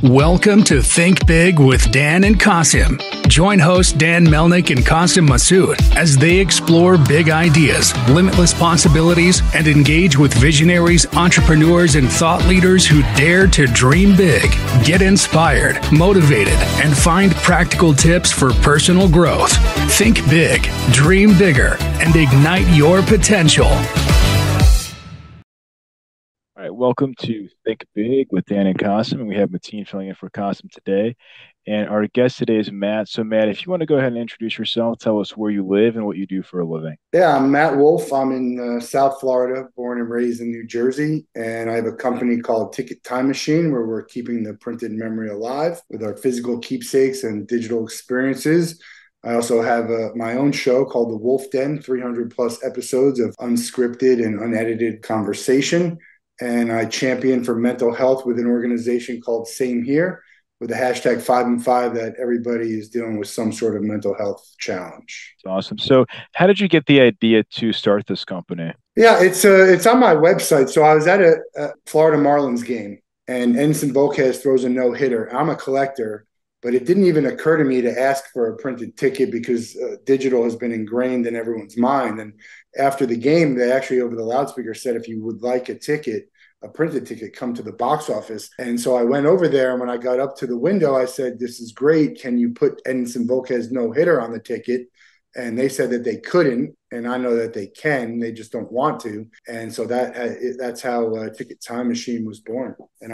Welcome to Think Big with Dan and Qasim. Join host Dan Melnick and Qasim Masood as they explore big ideas, limitless possibilities, and engage with visionaries, entrepreneurs, and thought leaders who dare to dream big, get inspired, motivated, and find practical tips for personal growth. Think big, dream bigger, and ignite your potential. All right, welcome to Think Big with Dan and Qasim, and we have Mateen filling in for Qasim today. And our guest today is Matt. So, Matt, if you want to go ahead and introduce yourself, tell us where you live and what you do for a living. Yeah, I'm Matt Wolf. I'm in South Florida, born and raised in New Jersey. And I have a company called Ticket Time Machine where we're keeping the printed memory alive with our physical keepsakes and digital experiences. I also have my own show called The Wolf Den, 300 plus episodes of unscripted and unedited conversation. And I champion for mental health with an organization called Same Here, with the hashtag 5 and 5 that everybody is dealing with some sort of mental health challenge. Awesome. So how did you get the idea to start this company? Yeah, it's on my website. So I was at a Florida Marlins game, and Edinson Volquez throws a no-hitter. I'm a collector, but it didn't even occur to me to ask for a printed ticket because digital has been ingrained in everyone's mind. And after the game, they actually over the loudspeaker said, if you would like a ticket, a printed ticket, come to the box office. And so I went over there, and when I got up to the window, I said, this is great. Can you put Edinson Volquez no-hitter on the ticket? And they said that they couldn't, and I know that they can. They just don't want to. And so that's how Ticket Time Machine was born. And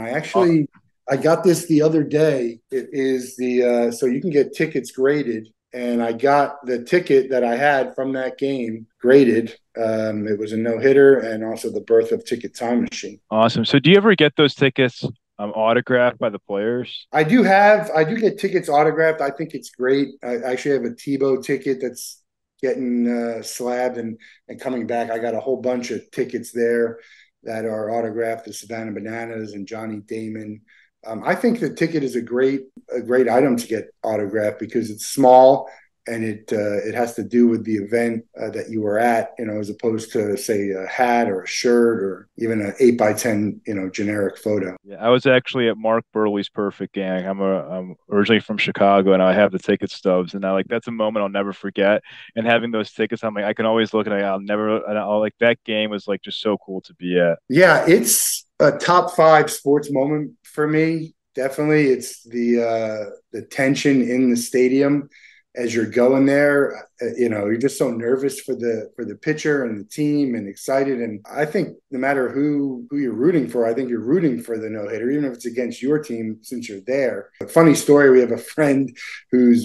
I got this the other day. It is so you can get tickets graded. And I got the ticket that I had from that game graded. It was a no-hitter and also the birth of Ticket Time Machine. Awesome. So do you ever get those tickets autographed by the players? I do get tickets autographed. I think it's great. I actually have a Tebow ticket that's getting slabbed and coming back. I got a whole bunch of tickets there that are autographed, the Savannah Bananas and Johnny Damon. I think the ticket is a great item to get autographed because it's small and it has to do with the event that you were at, as opposed to say a hat or a shirt or even an 8x10, generic photo. Yeah, I was actually at Mark Burley's Perfect Gang. I'm originally from Chicago, and I have the ticket stubs, and that's a moment I'll never forget. And having those tickets, I'm like, I can always look at it. I'll like that game was like just so cool to be at. Yeah, it's a top 5 sports moment for me. Definitely, it's the tension in the stadium as you're going there. You're just so nervous for the pitcher and the team and excited. And I think no matter who you're rooting for, I think you're rooting for the no-hitter, even if it's against your team since you're there. A funny story, we have a friend whose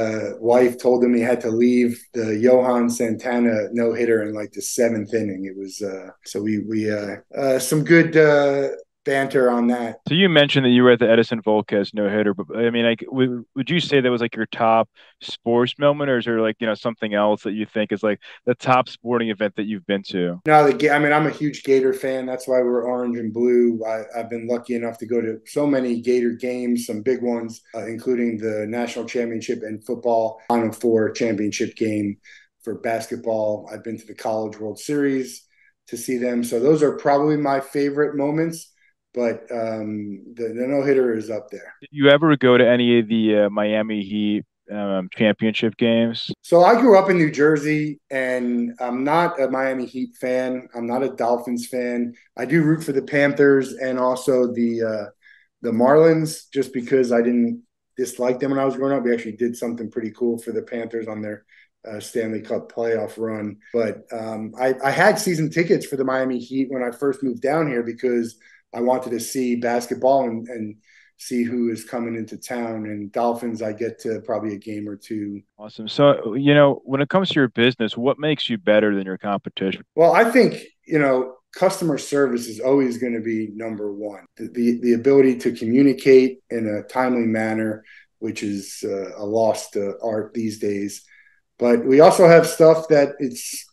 wife told him he had to leave the Johan Santana no-hitter in like the 7th inning. It was so we some good banter on that. So you mentioned that you were at the Edinson Volquez no-hitter, but I mean, like, would you say that was like your top sports moment, or is there like, something else that you think is like the top sporting event that you've been to? No, I'm a huge Gator fan. That's why we're orange and blue. I've been lucky enough to go to so many Gator games, some big ones, including the national championship and football Final Four championship game. For basketball, I've been to the College World Series to see them. So those are probably my favorite moments. But the no-hitter is up there. Did you ever go to any of the Miami Heat championship games? So I grew up in New Jersey, and I'm not a Miami Heat fan. I'm not a Dolphins fan. I do root for the Panthers and also the Marlins, just because I didn't dislike them when I was growing up. We actually did something pretty cool for the Panthers on their Stanley Cup playoff run. But I had season tickets for the Miami Heat when I first moved down here because I wanted to see basketball and see who is coming into town. And Dolphins, I get to probably a game or two. Awesome. So, when it comes to your business, what makes you better than your competition? Well, I think, customer service is always going to be number one. The ability to communicate in a timely manner, which is a lost art these days. But we also have stuff that it's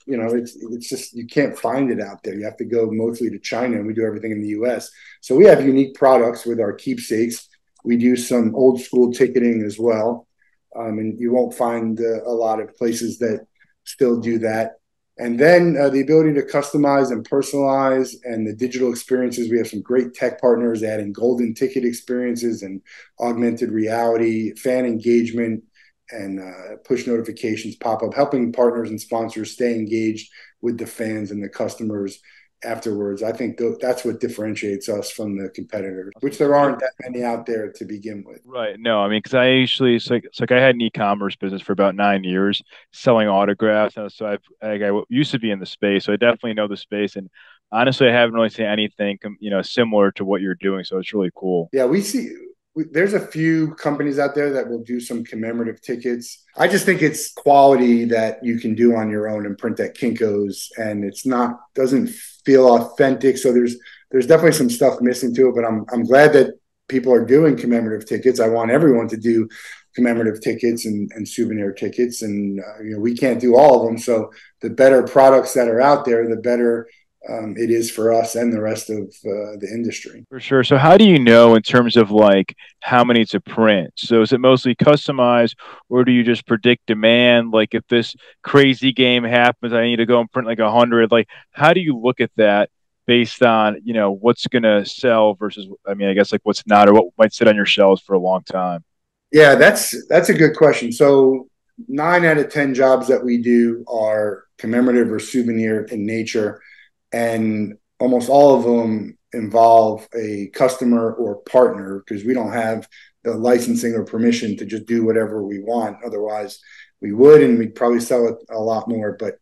just you can't find it out there. You have to go mostly to China, and we do everything in the U.S. So we have unique products with our keepsakes. We do some old school ticketing as well, and you won't find a lot of places that still do that. And then the ability to customize and personalize and the digital experiences. We have some great tech partners adding golden ticket experiences and augmented reality, fan engagement, and push notifications pop up, helping partners and sponsors stay engaged with the fans and the customers afterwards. I think that's what differentiates us from the competitors, which there aren't that many out there to begin with. Right. No, I mean, because I actually, it's like I had an e-commerce business for about 9 years selling autographs. And so I used to be in the space, so I definitely know the space. And honestly, I haven't really seen anything, similar to what you're doing. So it's really cool. Yeah, there's a few companies out there that will do some commemorative tickets. I just think it's quality that you can do on your own and print at Kinko's, and doesn't feel authentic. So there's definitely some stuff missing to it, but I'm glad that people are doing commemorative tickets. I want everyone to do commemorative tickets and souvenir tickets, and we can't do all of them. So the better products that are out there, the better it is for us and the rest of the industry. For sure. So how do you know in terms of like how many to print? So is it mostly customized, or do you just predict demand? Like if this crazy game happens, I need to go and print like 100. Like how do you look at that based on, what's going to sell versus, I mean, I guess like what's not, or what might sit on your shelves for a long time? Yeah, that's a good question. So 9 out of 10 jobs that we do are commemorative or souvenir in nature, and almost all of them involve a customer or partner, because we don't have the licensing or permission to just do whatever we want. Otherwise, we would, and we'd probably sell it a lot more. But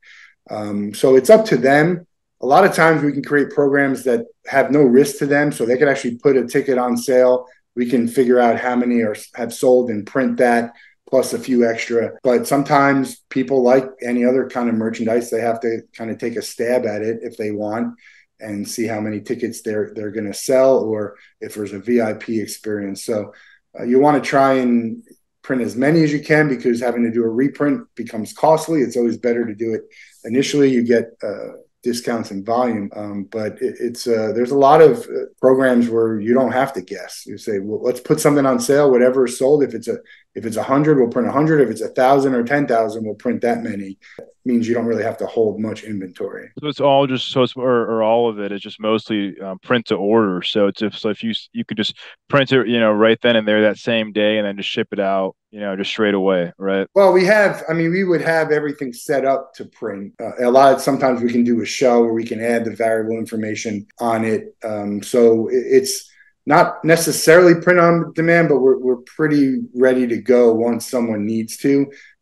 so it's up to them. A lot of times we can create programs that have no risk to them, so they can actually put a ticket on sale. We can figure out how many have sold and print that, plus a few extra. But sometimes people, like any other kind of merchandise, they have to kind of take a stab at it if they want and see how many tickets they're going to sell, or if there's a VIP experience. So you want to try and print as many as you can, because having to do a reprint becomes costly. It's always better to do it initially. You get discounts in volume, but there's a lot of programs where you don't have to guess. You say, well, let's put something on sale, whatever is sold. If it's 100, we'll print 100. If it's 1,000 or 10,000, we'll print that many. It means you don't really have to hold much inventory. So it's all just or all of it is just mostly print to order. So if you could just print it, right then and there that same day, and then just ship it out, just straight away, right? Well, we would have everything set up to print. Sometimes we can do a show where we can add the variable information on it. So it's not necessarily print on demand, but we're pretty ready to go once someone needs to,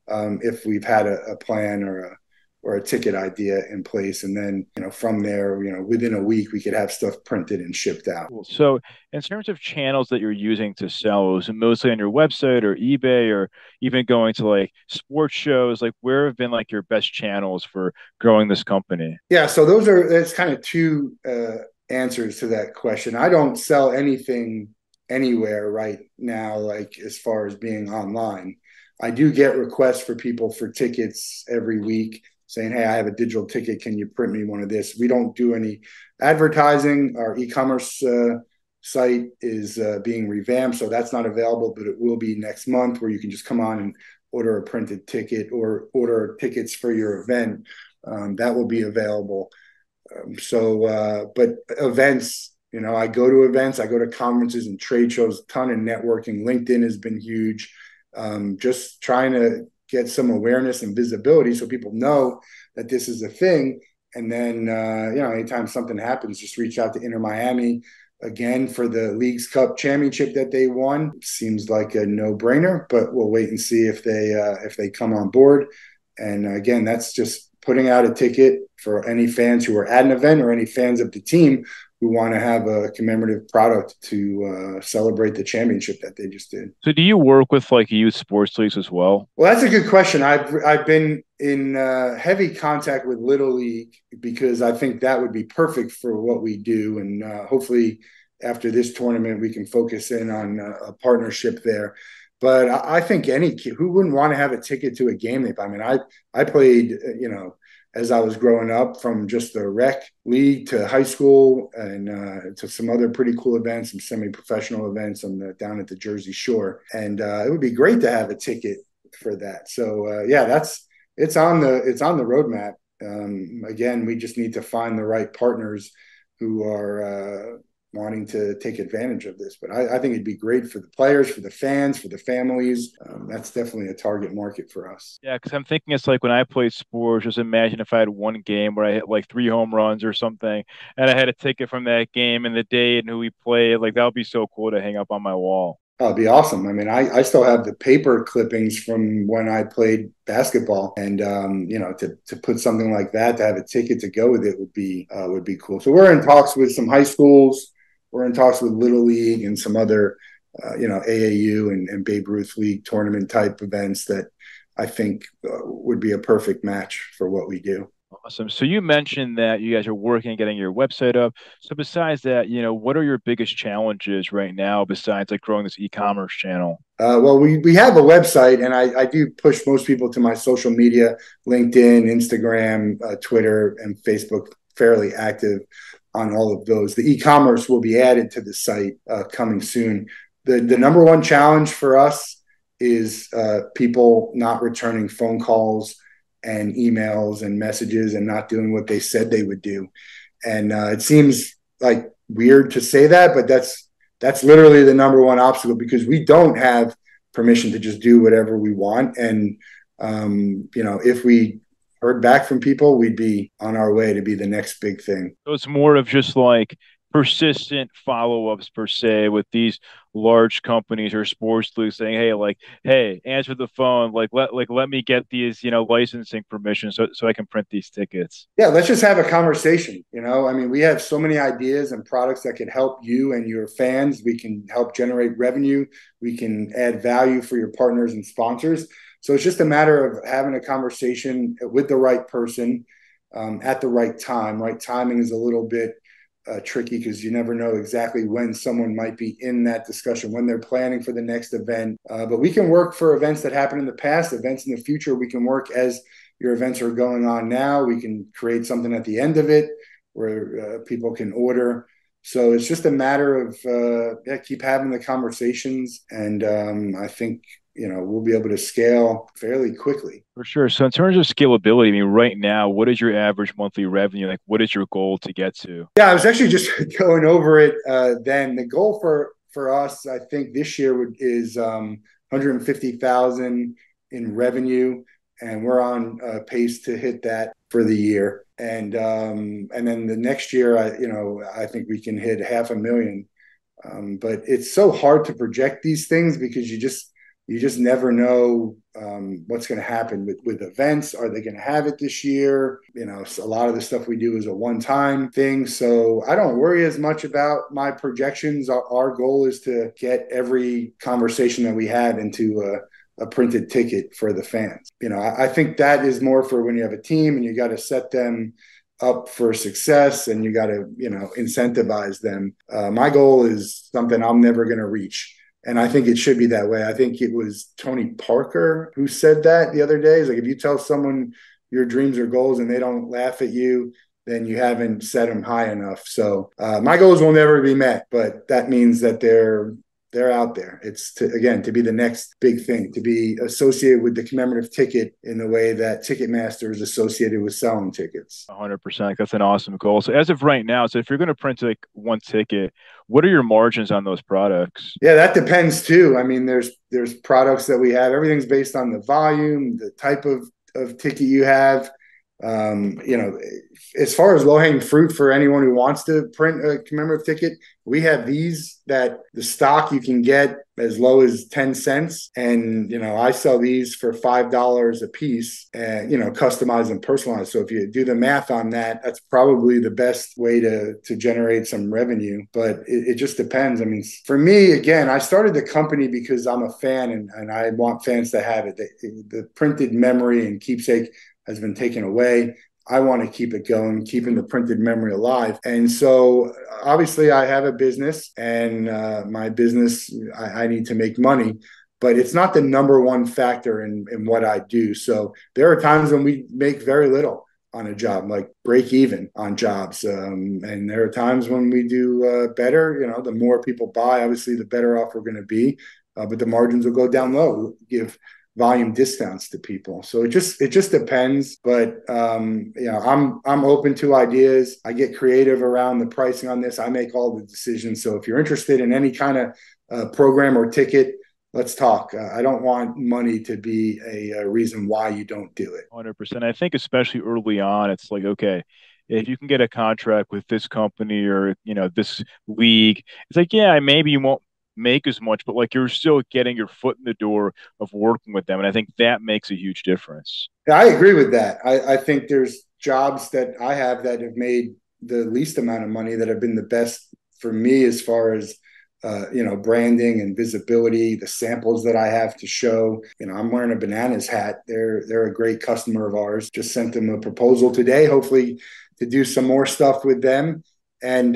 if we've had a plan or a ticket idea in place. And then, from there, within a week, we could have stuff printed and shipped out. Cool. So in terms of channels that you're using to sell, is it mostly on your website or eBay, or even going to like sports shows? Like where have been like your best channels for growing this company? Yeah. So it's kind of two answers to that question. I don't sell anything anywhere right now, like as far as being online. I do get requests for people for tickets every week, saying, hey, I have a digital ticket. Can you print me one of this? We don't do any advertising. Our e-commerce site is being revamped, so that's not available, but it will be next month, where you can just come on and order a printed ticket or order tickets for your event. That will be available. But events, I go to events, I go to conferences and trade shows, a ton of networking. LinkedIn has been huge. Just trying to get some awareness and visibility so people know that this is a thing. And then, anytime something happens, just reach out to Inter Miami again for the Leagues Cup championship that they won. Seems like a no-brainer, but we'll wait and see if they come on board. And again, that's just putting out a ticket for any fans who are at an event, or any fans of the team who want to have a commemorative product to celebrate the championship that they just did. So do you work with like youth sports leagues as well? Well, that's a good question. I've been in heavy contact with Little League, because I think that would be perfect for what we do. And hopefully after this tournament, we can focus in on a partnership there. But I think any kid, who wouldn't want to have a ticket to a game? I played, as I was growing up, from just the rec league to high school, and to some other pretty cool events, some semi-professional events down at the Jersey Shore. And it would be great to have a ticket for that. So it's on the roadmap. Again, we just need to find the right partners who are wanting to take advantage of this. But I think it'd be great for the players, for the fans, for the families. That's definitely a target market for us. Yeah, because I'm thinking it's like when I played sports, just imagine if I had one game where I hit like 3 home runs or something, and I had a ticket from that game and the date and who we played. Like that would be so cool to hang up on my wall. Oh, it'd be awesome. I mean, I still have the paper clippings from when I played basketball, and to put something like that, to have a ticket to go with it would be cool. So we're in talks with some high schools. We're in talks with Little League and some other, AAU and Babe Ruth League tournament type events that I think would be a perfect match for what we do. Awesome. So you mentioned that you guys are working on getting your website up. So besides that, what are your biggest challenges right now besides like growing this e-commerce channel? Well, we have a website, and I do push most people to my social media, LinkedIn, Instagram, Twitter, and Facebook, fairly active on all of those. The e-commerce will be added to the site coming soon. The number one challenge for us is people not returning phone calls and emails and messages and not doing what they said they would do. And it seems like weird to say that, but that's literally the number one obstacle, because we don't have permission to just do whatever we want. And if we heard back from people, we'd be on our way to be the next big thing. So it's more of just like persistent follow-ups per se with these large companies or sports leagues saying, hey, answer the phone, let me get these, licensing permission so I can print these tickets. Yeah, let's just have a conversation. I mean, we have so many ideas and products that can help you and your fans. We can help generate revenue. We can add value for your partners and sponsors. So it's just a matter of having a conversation with the right person at the right time. Right timing is a little bit tricky because you never know exactly when someone might be in that discussion, when they're planning for the next event. But we can work for events that happened in the past, events in the future. We can work as your events are going on now. We can create something at the end of it where people can order. So it's just a matter of keep having the conversations. And I think we'll be able to scale fairly quickly. For sure. So in terms of scalability, I mean, right now, what is your average monthly revenue? Like, what is your goal to get to? Yeah, I was actually just going over it then. The goal for us, I think this year is 150,000 in revenue, and we're on pace to hit that for the year. And then the next year, I think we can hit 500,000. But it's so hard to project these things because you just never know what's going to happen with events. Are they going to have it this year? A lot of the stuff we do is a one-time thing. So I don't worry as much about my projections. Our goal is to get every conversation that we have into a printed ticket for the fans. I think that is more for when you have a team and you got to set them up for success and you got to, incentivize them. My goal is something I'm never going to reach. And I think it should be that way. I think it was Tony Parker who said that the other day. It's like, if you tell someone your dreams or goals and they don't laugh at you, then you haven't set them high enough. So my goals will never be met, but that means that they're out there. It's to be the next big thing, to be associated with the commemorative ticket in the way that Ticketmaster is associated with selling tickets. 100%. That's an awesome goal. So as of right now, so if you're going to print like one ticket, what are your margins on those products? Yeah, that depends too. I mean, there's products that we have. Everything's based on the volume, the type of ticket you have. As far as low-hanging fruit for anyone who wants to print a commemorative ticket, we have these that the stock you can get as low as 10 cents. And, I sell these for $5 a piece and, customized and personalized. So if you do the math on that, that's probably the best way to generate some revenue. But it just depends. I mean, for me, again, I started the company because I'm a fan and I want fans to have it. The printed memory and keepsake has been taken away. I want to keep it going, keeping the printed memory alive. And so obviously I have a business and my business, I need to make money, but it's not the number one factor in what I do. So there are times when we make very little on a job, like break even on jobs. And there are times when we do better. The more people buy, obviously the better off we're going to be, but the margins will go down low. Give volume discounts to people. So it just depends. But I'm open to ideas. I get creative around the pricing on this. I make all the decisions. So if you're interested in any kind of program or ticket, let's talk. I don't want money to be a reason why you don't do it. 100%. I think especially early on, it's like, okay, if you can get a contract with this company or, this league, it's like, yeah, maybe you won't make as much, but like you're still getting your foot in the door of working with them. And I think that makes a huge difference. Yeah, I agree with that. I think there's jobs that I have that have made the least amount of money that have been the best for me as far as branding and visibility, the samples that I have to show. I'm wearing a Bananas hat. They're a great customer of ours. Just sent them a proposal today, hopefully to do some more stuff with them. And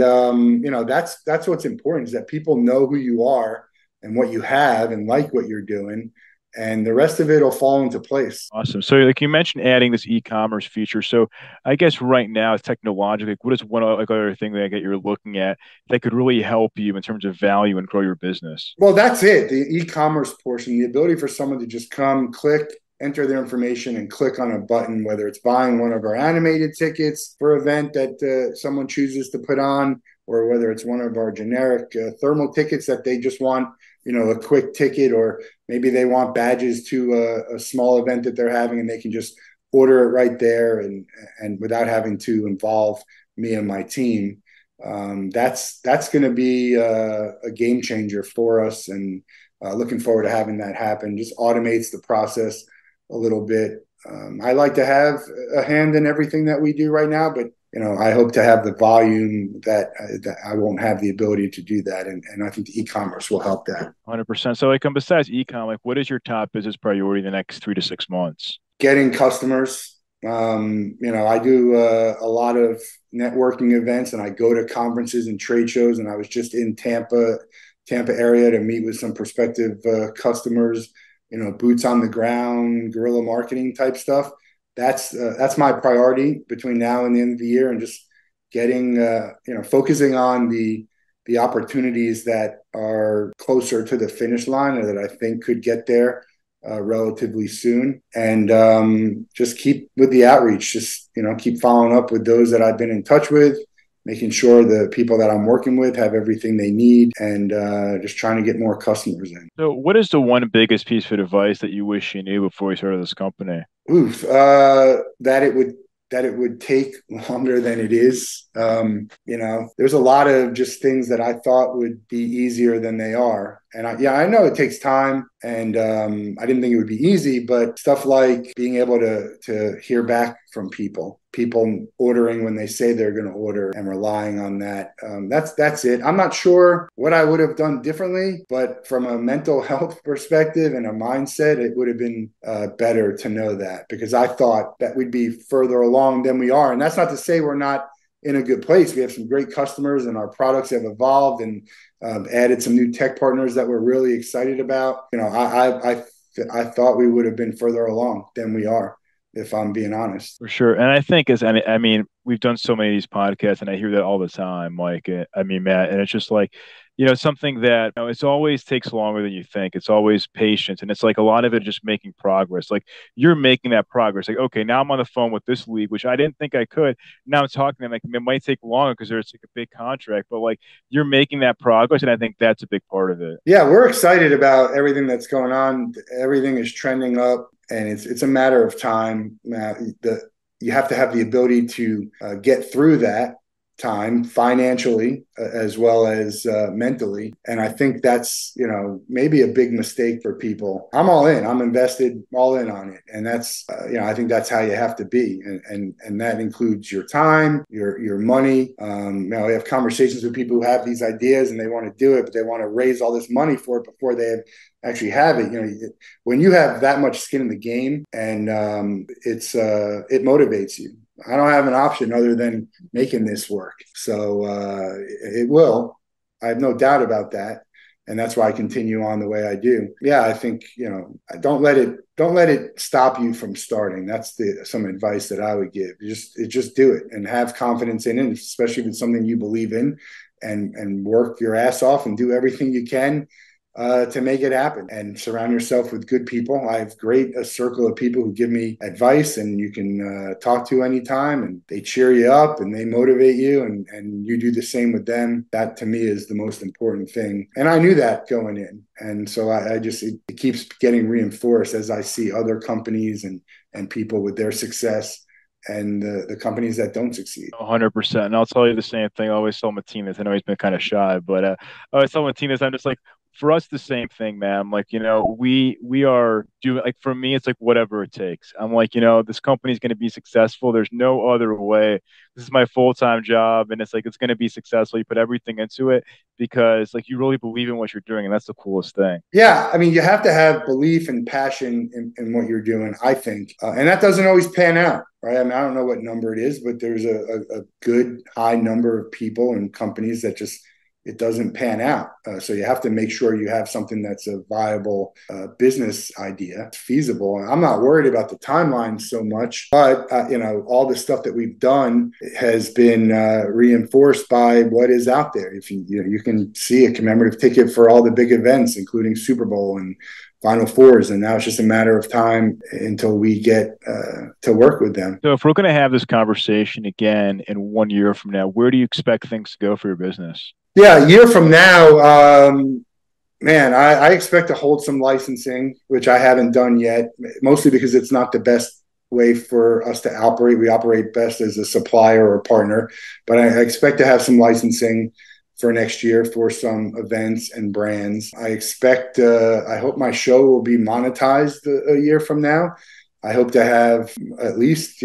that's what's important, is that people know who you are and what you have and like what you're doing. And the rest of it will fall into place. Awesome. So, like you mentioned, adding this e-commerce feature. So, I guess right now, technologically, what is one other thing that you're looking at that could really help you in terms of value and grow your business? Well, that's it. The e-commerce portion, the ability for someone to just come, click, enter their information, and click on a button, whether it's buying one of our animated tickets for an event that someone chooses to put on, or whether it's one of our generic thermal tickets that they just want, a quick ticket, or maybe they want badges to a small event that they're having, and they can just order it right there and without having to involve me and my team. That's going to be a game changer for us, and looking forward to having that happen. Just automates the process a little bit. I like to have a hand in everything that we do right now, but I hope to have the volume that I won't have the ability to do that. And I think the e-commerce will help that. 100%. So besides e-com, what is your top business priority in the next 3 to 6 months? Getting customers. I do a lot of networking events, and I go to conferences and trade shows. And I was just in Tampa area to meet with some prospective customers, boots on the ground, guerrilla marketing type stuff. That's my priority between now and the end of the year, and just getting focusing on the opportunities that are closer to the finish line, or that I think could get there relatively soon, and just keep with the outreach. Just keep following up with those that I've been in touch with, making sure the people that I'm working with have everything they need, and just trying to get more customers in. So what is the one biggest piece of advice that you wish you knew before you started this company? That it would take longer than it is. There's a lot of just things that I thought would be easier than they are. And I know it takes time, and I didn't think it would be easy, but stuff like being able to hear back from people ordering when they say they're going to order, and relying on that. That's it. I'm not sure what I would have done differently, but from a mental health perspective and a mindset, it would have been better to know that, because I thought that we'd be further along than we are. And that's not to say we're not in a good place. We have some great customers, and our products have evolved, and added some new tech partners that we're really excited about. I thought we would have been further along than we are, if I'm being honest. For sure. And I think we've done so many of these podcasts, and I hear that all the time. Matt, and it's just like, something that it always takes longer than you think. It's always patience. And it's like a lot of it just making progress. Like you're making that progress. Like, okay, now I'm on the phone with this league, which I didn't think I could. Now I'm talking to them. Like, it might take longer because there's like a big contract, but like you're making that progress. And I think that's a big part of it. Yeah, we're excited about everything that's going on. Everything is trending up, and it's a matter of time. You have to have the ability to get through that time financially as well as mentally. And I think that's, maybe a big mistake for people. I'm all in. I'm invested all in on it. And that's, I think that's how you have to be. And that includes your time, your money. We have conversations with people who have these ideas and they want to do it, but they want to raise all this money for it before they actually have it. When you have that much skin in the game, and it motivates you. I don't have an option other than making this work. So it will. I have no doubt about that. And that's why I continue on the way I do. Yeah, I think, don't let it stop you from starting. That's some advice that I would give. Just do it and have confidence in it, especially if it's something you believe in, and work your ass off and do everything you can to make it happen, and surround yourself with good people. I have a circle of people who give me advice, and you can talk to anytime, and they cheer you up and they motivate you, and you do the same with them. That to me is the most important thing. And I knew that going in. And so it keeps getting reinforced as I see other companies and people with their success and the companies that don't succeed. 100%. And I'll tell you the same thing. I always tell Martinez. I know he's been kind of shy, but I always tell Martinez, I'm just like, for us, the same thing, man. I'm like, we are doing, like, for me, it's like whatever it takes. I'm like, this company's going to be successful. There's no other way. This is my full-time job, and it's like it's going to be successful. You put everything into it because, like, you really believe in what you're doing, and that's the coolest thing. Yeah, I mean, you have to have belief and passion in what you're doing, I think, and that doesn't always pan out. Right. I mean, I don't know what number it is, but there's a good high number of people and companies that just, it doesn't pan out. So you have to make sure you have something that's a viable business idea, feasible. And I'm not worried about the timeline so much, but all the stuff that we've done has been reinforced by what is out there. If you can see a commemorative ticket for all the big events, including Super Bowl and Final Fours, and now it's just a matter of time until we get to work with them. So if we're going to have this conversation again in 1 year from now, where do you expect things to go for your business? Yeah, a year from now, man, I expect to hold some licensing, which I haven't done yet, mostly because it's not the best way for us to operate. We operate best as a supplier or partner, but I expect to have some licensing for next year for some events and brands. I hope my show will be monetized a year from now. I hope to have at least,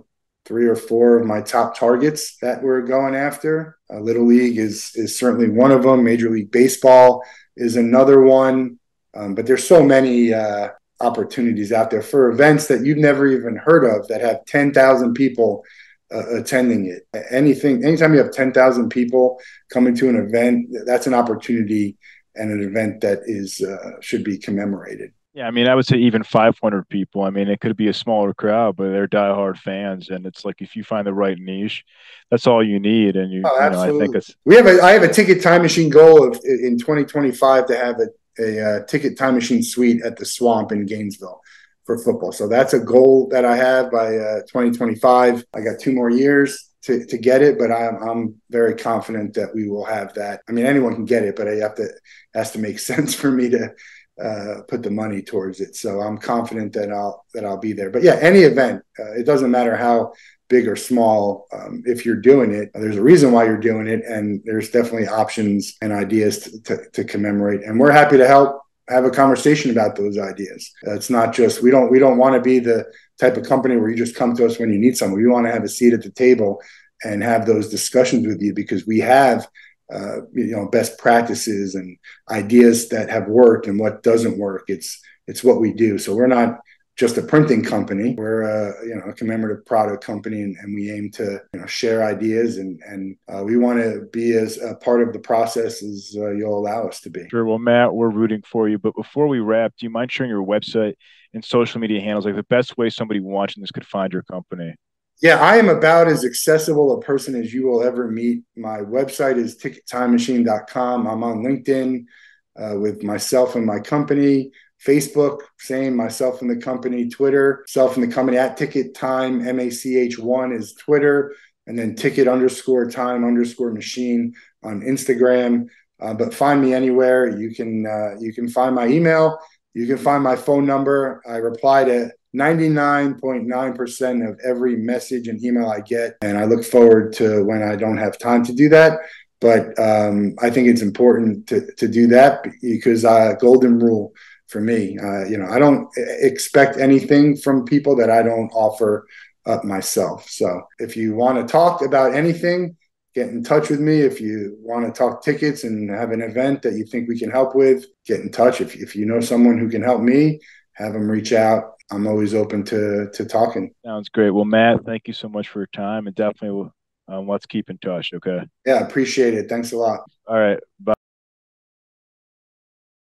3 or 4 of my top targets that we're going after. Little League is certainly one of them. Major League Baseball is another one. But there's so many opportunities out there for events that you've never even heard of that have 10,000 people attending it. Anytime you have 10,000 people coming to an event, that's an opportunity and an event that should be commemorated. Yeah, I mean, I would say even 500 people. I mean, it could be a smaller crowd, but they're diehard fans, and it's like if you find the right niche, that's all you need. And I think it's. I have a ticket time machine goal of in 2025 to have a ticket time machine suite at the Swamp in Gainesville for football. So that's a goal that I have by 2025. I got 2 more years to get it, but I'm very confident that we will have that. I mean, anyone can get it, but it has to make sense for me to put the money towards it. So I'm confident that I'll be there. But yeah, any event, it doesn't matter how big or small. If you're doing it, there's a reason why you're doing it, and there's definitely options and ideas to commemorate. And we're happy to help have a conversation about those ideas. It's not just we don't want to be the type of company where you just come to us when you need something. We want to have a seat at the table and have those discussions with you because we have best practices and ideas that have worked and what doesn't work. It's what we do. So we're not just a printing company. We're a commemorative product company, and we aim to share ideas and we want to be as a part of the process as you'll allow us to be. Sure. Well, Matt, we're rooting for you. But before we wrap, do you mind sharing your website and social media handles, like the best way somebody watching this could find your company? Yeah, I am about as accessible a person as you will ever meet. My website is tickettimemachine.com. I'm on LinkedIn with myself and my company. Facebook, same, myself and the company. Twitter, self and the company at Ticket Time, MACH1 is Twitter. And then ticket_time_machine on Instagram. But find me anywhere. You can find my email. You can find my phone number. I reply to 99.9% of every message and email I get. And I look forward to when I don't have time to do that. But I think it's important to do that because golden rule for me, I don't expect anything from people that I don't offer up myself. So if you want to talk about anything, get in touch with me. If you want to talk tickets and have an event that you think we can help with, get in touch. If you know someone who can help me, have them reach out. I'm always open to talking. Sounds great. Well, Matt, thank you so much for your time, and definitely let's keep in touch. Okay. Yeah, appreciate it. Thanks a lot. All right. Bye.